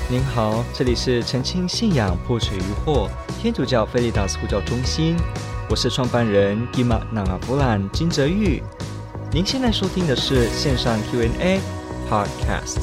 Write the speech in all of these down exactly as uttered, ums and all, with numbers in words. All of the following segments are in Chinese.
您好，这里是澄清信仰破除疑惑天主教菲利达斯呼叫中心，我是创办人 Gima Nangavulan 金哲玉。您现在收听的是线上 Q and A Podcast。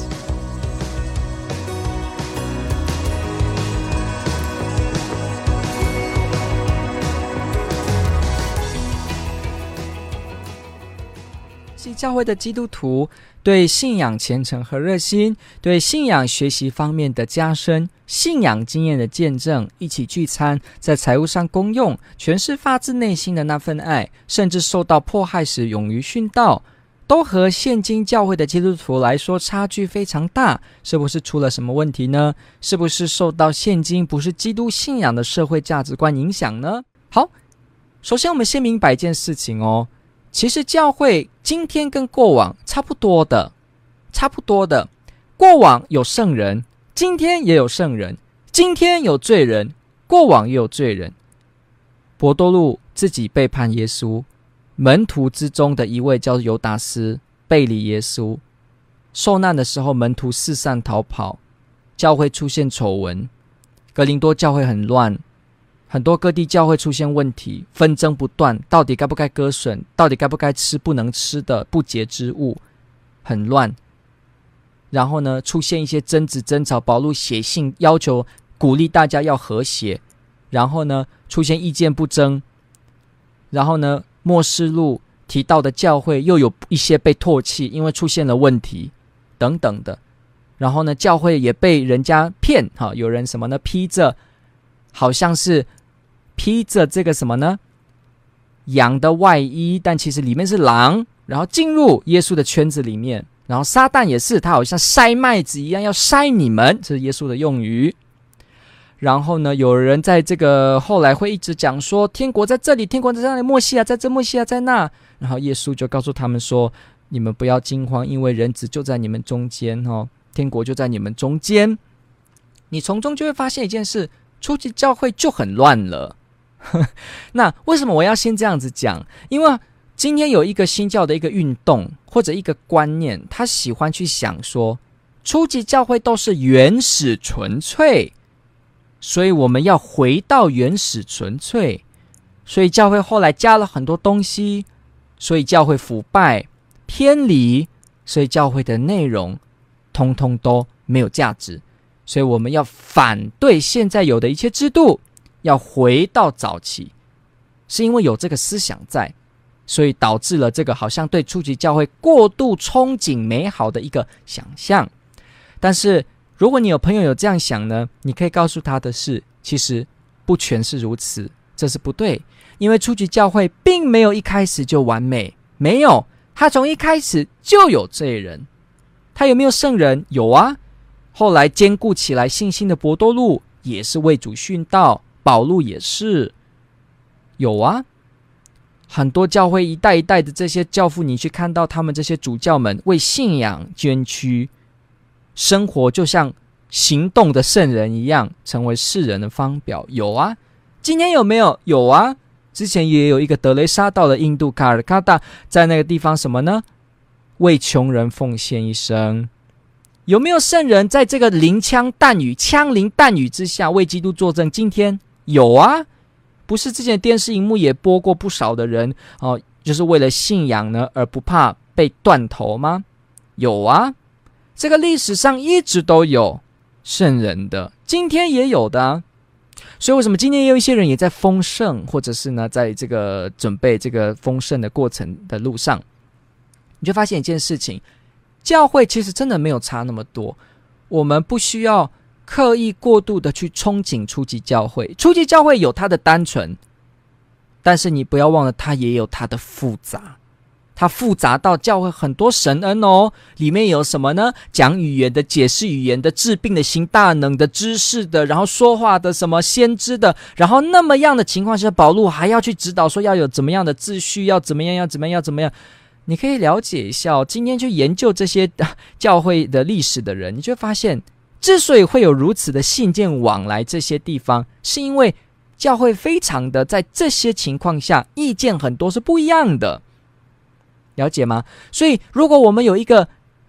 教会的基督徒对信仰虔诚和热心，对信仰学习方面的加深，信仰经验的见证，一起聚餐，在财务上公用，全是发自内心的那份爱，甚至受到迫害时勇于殉道，都和现今教会的基督徒来说差距非常大。是不是出了什么问题呢？是不是受到现今不是基督信仰的社会价值观影响呢？好，首先我们先明白一件事情哦，其实教会今天跟过往差不多的，差不多的。过往有圣人，今天也有圣人，今天有罪人，过往也有罪人。伯多禄自己背叛耶稣，门徒之中的一位叫犹达斯背离耶稣，受难的时候门徒四散逃跑，教会出现丑闻，格林多教会很乱，很多各地教会出现问题，纷争不断，到底该不该割损，到底该不该吃不能吃的不洁之物，很乱。然后呢，出现一些争执争吵，保禄写信要求鼓励大家要和谐，然后呢，出现意见不争，然后呢，默示录提到的教会又有一些被唾弃，因为出现了问题等等的。然后呢，教会也被人家骗，有人什么呢，披着好像是披着这个什么呢，羊的外衣，但其实里面是狼，然后进入耶稣的圈子里面。然后撒旦也是，他好像筛麦子一样要筛你们，这是耶稣的用语。然后呢，有人在这个后来会一直讲说，天国在这里，天国在那里，默西亚在这，默西亚在那。然后耶稣就告诉他们说，你们不要惊慌，因为人子就在你们中间，哦，天国就在你们中间。你从中就会发现一件事，初期教会就很乱了。那为什么我要先这样子讲？因为今天有一个新教的一个运动或者一个观念，他喜欢去想说，初级教会都是原始纯粹，所以我们要回到原始纯粹，所以教会后来加了很多东西，所以教会腐败偏离，所以教会的内容通通都没有价值。所以我们要反对现在有的一切制度，要回到早期，是因为有这个思想在，所以导致了这个好像对初级教会过度憧憬美好的一个想象。但是如果你有朋友有这样想呢，你可以告诉他的是，其实不全是如此，这是不对。因为初级教会并没有一开始就完美，没有，他从一开始就有罪人。他有没有圣人？有啊。后来坚固起来信心的伯多禄也是为主殉道，保禄也是有啊。很多教会一代一代的这些教父，你去看到他们这些主教们为信仰捐躯，生活就像行动的圣人一样，成为世人的方表。有啊。今天有没有？有啊。之前也有一个德雷莎到了印度卡尔卡达，在那个地方什么呢？为穷人奉献一生。有没有圣人在这个临枪弹雨、枪林弹雨之下为基督作证？今天有啊。不是之前电视荧幕也播过不少的人，哦，就是为了信仰呢而不怕被断头吗？有啊。这个历史上一直都有圣人的，今天也有的啊。所以为什么今天也有一些人也在丰盛，或者是呢在这个准备这个丰盛的过程的路上，你就发现一件事情，教会其实真的没有差那么多。我们不需要刻意过度的去憧憬初级教会，初级教会有它的单纯，但是你不要忘了它也有它的复杂，它复杂到教会很多神恩哦，里面有什么呢？讲语言的、解释语言的、治病的、行大能的、知识的，然后说话的、什么先知的，然后那么样的情况下，保禄还要去指导说要有怎么样的秩序，要怎么样，要怎么样，要怎么样。你可以了解一下哦，今天去研究这些教会的历史的人，你就会发现，之所以会有如此的信件往来这些地方，是因为教会非常的在这些情况下意见很多是不一样的，了解吗？所以如果我们有一个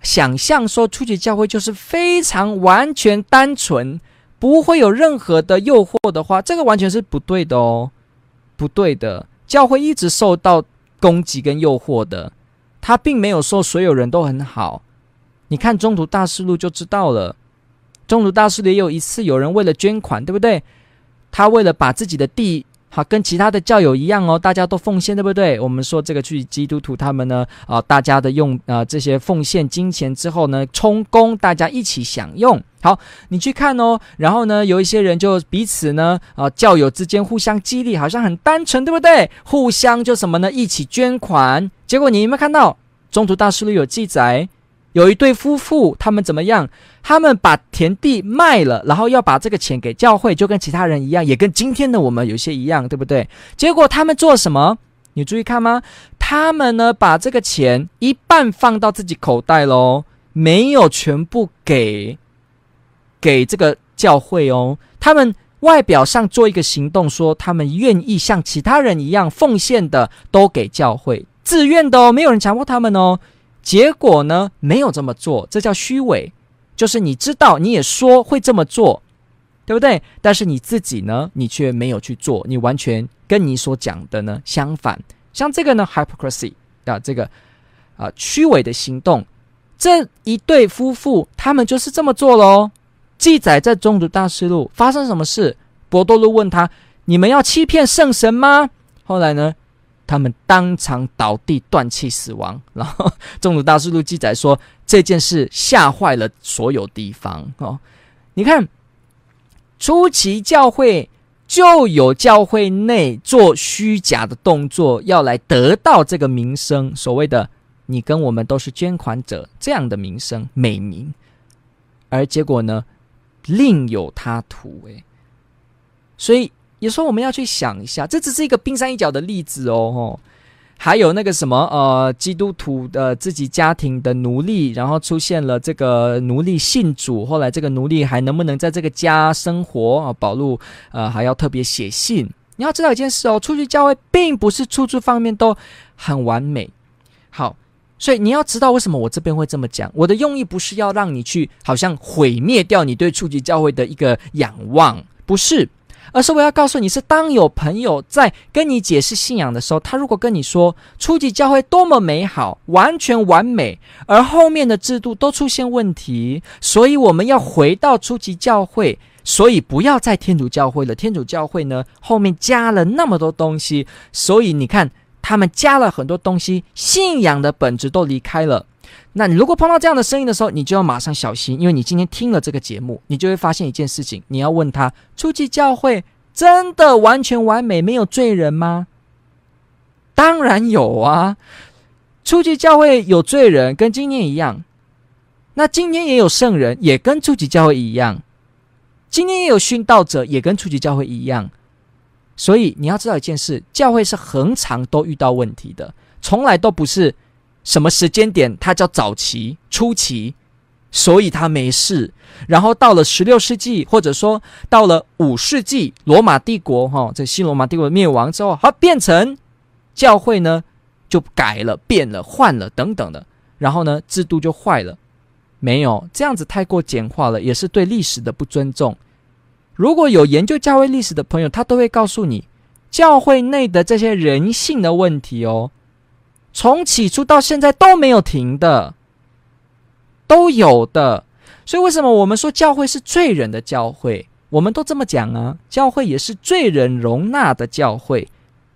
想象说初级教会就是非常完全单纯，不会有任何的诱惑的话，这个完全是不对的哦，不对的。教会一直受到攻击跟诱惑的，他并没有说所有人都很好。你看中途大事录就知道了，中途大事录也有一次有人为了捐款，对不对？他为了把自己的地好跟其他的教友一样哦，大家都奉献，对不对？我们说这个去基督徒他们呢，啊、呃，大家的用啊、呃、这些奉献金钱之后呢，充公，大家一起享用。好，你去看哦，然后呢，有一些人就彼此呢，啊、呃，教友之间互相激励，好像很单纯，对不对？互相就什么呢？一起捐款。结果你有没有看到中途大事录有记载？有一对夫妇，他们怎么样？他们把田地卖了，然后要把这个钱给教会，就跟其他人一样，也跟今天的我们有些一样，对不对？结果他们做什么？你注意看吗？他们呢，把这个钱一半放到自己口袋咯，没有全部给给这个教会哦。他们外表上做一个行动，说他们愿意像其他人一样奉献的，都给教会，自愿的哦，没有人强迫他们哦。结果呢，没有这么做，这叫虚伪，就是你知道，你也说会这么做，对不对？但是你自己呢，你却没有去做，你完全跟你所讲的呢相反。像这个呢 hypocrisy 啊，这个啊虚伪的行动，这一对夫妇他们就是这么做咯。记载在中途大事录，发生什么事？伯多禄问他：你们要欺骗圣神吗？后来呢，他们当场倒地断气死亡。然后中途大事录记载说，这件事吓坏了所有地方哦。你看，初期教会就有教会内做虚假的动作，要来得到这个名声，所谓的你跟我们都是捐款者这样的名声美名。而结果呢，另有他图诶。所以有时候我们要去想一下，这只是一个冰山一角的例子哦。哦还有那个什么呃，基督徒的自己家庭的奴隶，然后出现了这个奴隶信主，后来这个奴隶还能不能在这个家生活啊？保禄呃还要特别写信。你要知道一件事哦，初期教会并不是处处方面都很完美。好，所以你要知道为什么我这边会这么讲。我的用意不是要让你去好像毁灭掉你对初期教会的一个仰望，不是。而是我要告诉你是，当有朋友在跟你解释信仰的时候，他如果跟你说初级教会多么美好，完全完美，而后面的制度都出现问题，所以我们要回到初级教会，所以不要再天主教会了。天主教会呢，后面加了那么多东西，所以你看他们加了很多东西，信仰的本质都离开了。那你如果碰到这样的声音的时候，你就要马上小心，因为你今天听了这个节目，你就会发现一件事情，你要问他，初级教会真的完全完美，没有罪人吗？当然有啊，初级教会有罪人，跟今天一样。那今天也有圣人，也跟初级教会一样。今天也有殉道者，也跟初级教会一样。所以你要知道一件事，教会是恒常都遇到问题的，从来都不是什么时间点它叫早期、初期，所以它没事。然后到了十六世纪，或者说到了五世纪，罗马帝国、哦、这新罗马帝国灭亡之后，好变成教会呢就改了、变了、换了等等的，然后呢制度就坏了。没有，这样子太过简化了，也是对历史的不尊重。如果有研究教会历史的朋友，他都会告诉你，教会内的这些人性的问题哦，从起初到现在都没有停的，都有的。所以为什么我们说教会是罪人的教会？我们都这么讲啊，教会也是罪人容纳的教会。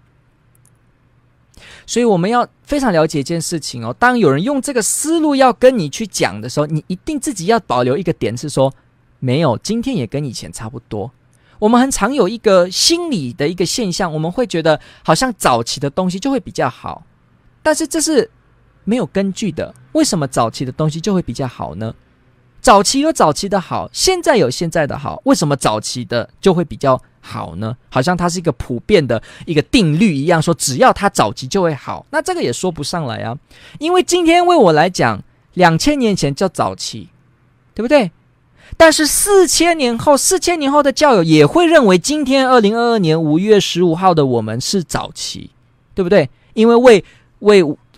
所以我们要非常了解一件事情哦，当有人用这个思路要跟你去讲的时候，你一定自己要保留一个点，是说没有，今天也跟以前差不多。我们很常有一个心理的一个现象，我们会觉得好像早期的东西就会比较好，但是这是没有根据的。为什么早期的东西就会比较好呢？早期有早期的好，现在有现在的好，为什么早期的就会比较好呢？好像它是一个普遍的一个定律一样，说只要它早期就会好，那这个也说不上来啊。因为今天为我来讲，两千年前叫早期，对不对？但是四千年后，四千年后的教友也会认为今天二零二二年五月十五号的我们是早期，对不对？因为为为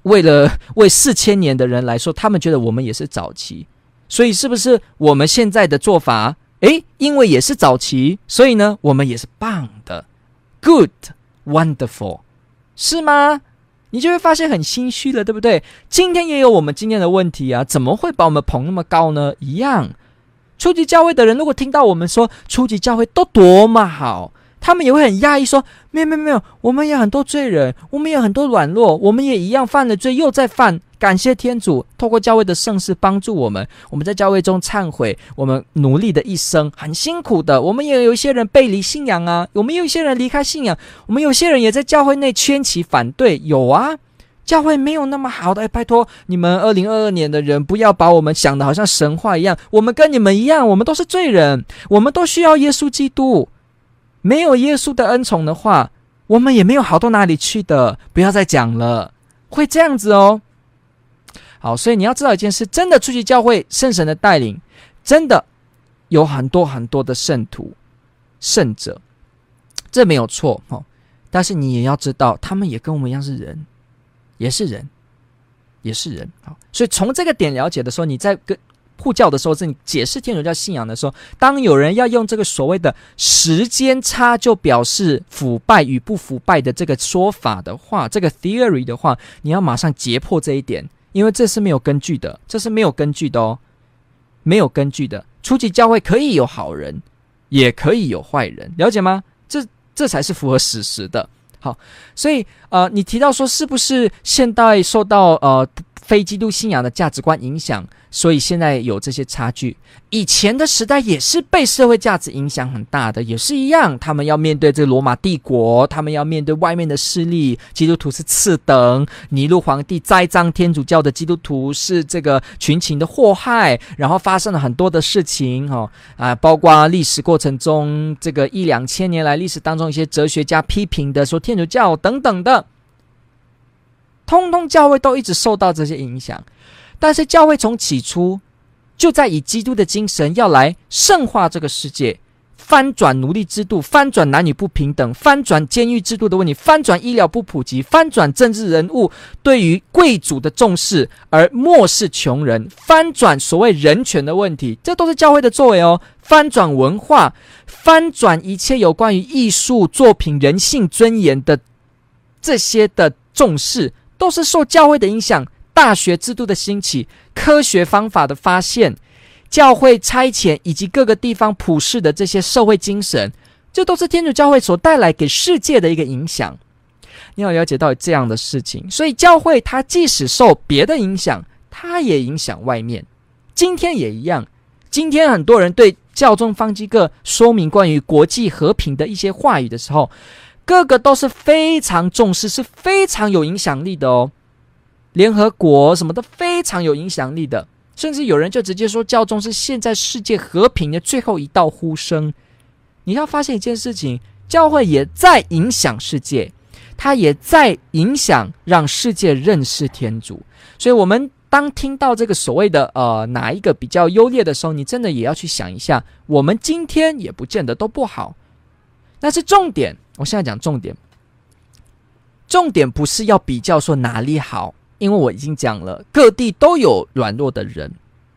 为了为四千年的人来说，他们觉得我们也是早期，所以是不是我们现在的做法，诶，因为也是早期，所以呢，我们也是棒的 ，good wonderful， 是吗？你就会发现很心虚了，对不对？今天也有我们今天的问题啊，怎么会把我们捧那么高呢？一样，初级教会的人如果听到我们说初级教会都多么好，他们也会很讶异说，没有没有没有，我们也很多罪人，我们也很多软弱，我们也一样犯了罪又在犯，感谢天主透过教会的圣事帮助我们，我们在教会中忏悔，我们努力的一生很辛苦的，我们也有一些人背离信仰啊，我们有一些人离开信仰，我们有些人也在教会内圈起反对，有啊，教会没有那么好的，哎，拜托你们二零二二年的人不要把我们想的好像神话一样，我们跟你们一样，我们都是罪人，我们都需要耶稣基督，没有耶稣的恩宠的话，我们也没有好到哪里去的，不要再讲了，会这样子哦。好，所以你要知道一件事，真的初级教会圣神的带领，真的有很多很多的圣徒圣者，这没有错、哦、但是你也要知道他们也跟我们一样是人，也是人也是人。好，所以从这个点了解的时候，你在跟护教的时候，是你解释天主教信仰的时候，当有人要用这个所谓的时间差就表示腐败与不腐败的这个说法的话，这个 theory 的话，你要马上解破这一点，因为这是没有根据的，这是没有根据的哦，没有根据的。初级教会可以有好人，也可以有坏人，了解吗？这这才是符合史实的。好，所以呃，你提到说是不是现代受到呃非基督信仰的价值观影响，所以现在有这些差距。以前的时代也是被社会价值影响很大的，也是一样，他们要面对这个罗马帝国，他们要面对外面的势力，基督徒是次等，尼禄皇帝栽赃天主教的基督徒是这个群情的祸害，然后发生了很多的事情、哦啊、包括历史过程中这个一两千年来历史当中一些哲学家批评的说天主教等等的，通通教会都一直受到这些影响。但是教会从起初就在以基督的精神要来圣化这个世界，翻转奴隶制度，翻转男女不平等，翻转监狱制度的问题，翻转医疗不普及，翻转政治人物对于贵族的重视而漠视穷人，翻转所谓人权的问题，这都是教会的作为哦。翻转文化，翻转一切有关于艺术作品人性尊严的这些的重视，都是受教会的影响。大学制度的兴起，科学方法的发现，教会差遣以及各个地方普世的这些社会精神，这都是天主教会所带来给世界的一个影响。你要了解到这样的事情，所以教会它即使受别的影响，它也影响外面。今天也一样，今天很多人对教宗方济各说明关于国际和平的一些话语的时候，各个都是非常重视，是非常有影响力的哦。联合国什么的非常有影响力的，甚至有人就直接说教宗是现在世界和平的最后一道呼声。你要发现一件事情，教会也在影响世界，它也在影响让世界认识天主。所以我们当听到这个所谓的呃哪一个比较优劣的时候，你真的也要去想一下，我们今天也不见得都不好。但是重点，我现在讲重点，重点不是要比较说哪里好，因为我已经讲了，各地都有软弱的人，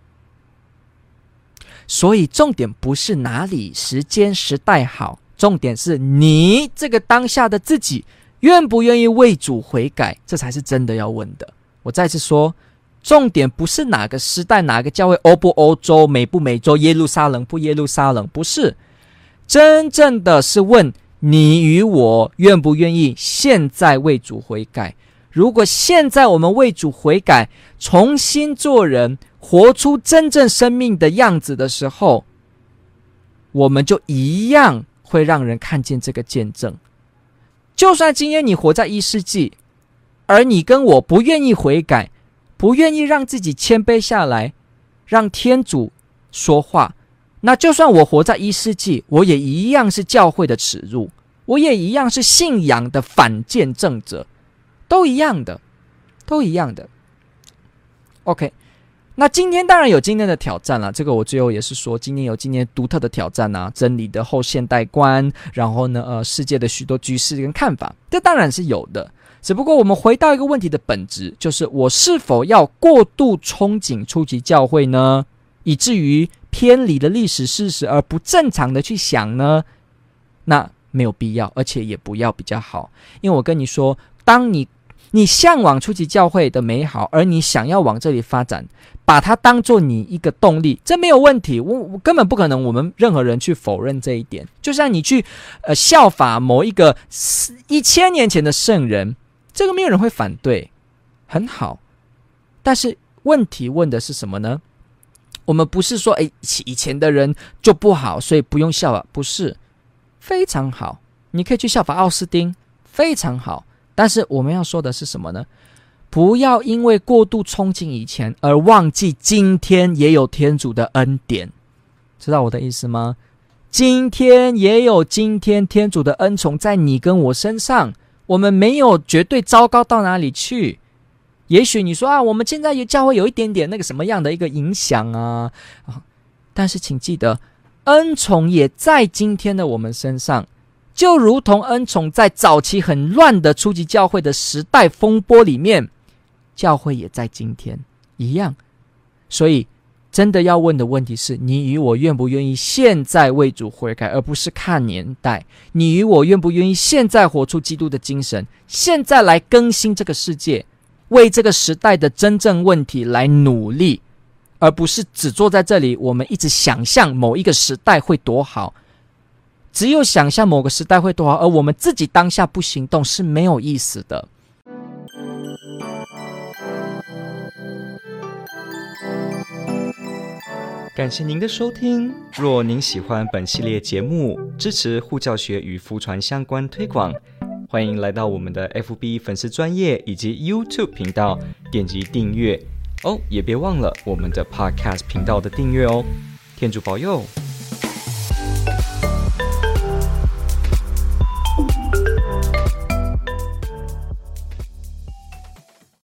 所以重点不是哪里时间时代好，重点是你这个当下的自己愿不愿意为主悔改，这才是真的要问的。我再次说，重点不是哪个时代哪个教会欧不欧洲美不美洲耶路撒冷不耶路撒冷，不是，真正的是问你与我愿不愿意现在为主悔改。如果现在我们为主悔改，重新做人，活出真正生命的样子的时候，我们就一样会让人看见这个见证。就算今天你活在一世纪，而你跟我不愿意悔改，不愿意让自己谦卑下来，让天主说话，那就算我活在一世纪，我也一样是教会的耻辱，我也一样是信仰的反见证者，都一样的，都一样的。OK， 那今天当然有今天的挑战啦，这个我最后也是说，今天有今天独特的挑战啊，真理的后现代观，然后呢，呃，世界的许多局势跟看法，这当然是有的。只不过我们回到一个问题的本质，就是我是否要过度憧憬初级教会呢？以至于偏离了历史事实而不正常的去想呢？那没有必要，而且也不要比较好。因为我跟你说，当你你向往初级教会的美好，而你想要往这里发展，把它当作你一个动力，这没有问题，我我根本不可能我们任何人去否认这一点。就像你去呃效法某一个一千年前的圣人，这个没有人会反对，很好。但是问题问的是什么呢？我们不是说诶以前的人就不好，所以不用效法，不是，非常好，你可以去效法奥斯丁，非常好。但是我们要说的是什么呢？不要因为过度憧憬以前而忘记今天也有天主的恩典，知道我的意思吗？今天也有今天天主的恩宠在你跟我身上，我们没有绝对糟糕到哪里去。也许你说啊，我们现在教会有一点点那个什么样的一个影响啊，但是请记得，恩宠也在今天的我们身上，就如同恩宠在早期很乱的初级教会的时代风波里面，教会也在今天一样。所以真的要问的问题是，你与我愿不愿意现在为主悔改，而不是看年代。你与我愿不愿意现在活出基督的精神，现在来更新这个世界，为这个时代的真正问题来努力，而不是只坐在这里我们一直想象某一个时代会多好。只有想象某个时代会多好，而我们自己当下不行动，是没有意思的。 感谢您的收听。若您喜欢本系列节目，支持护教学与福传相关推广，欢迎来到我们的 F B 粉丝专页以及 YouTube 频道点击订阅哦，也别忘了我们的 Podcast 频道的订阅哦。天主保佑。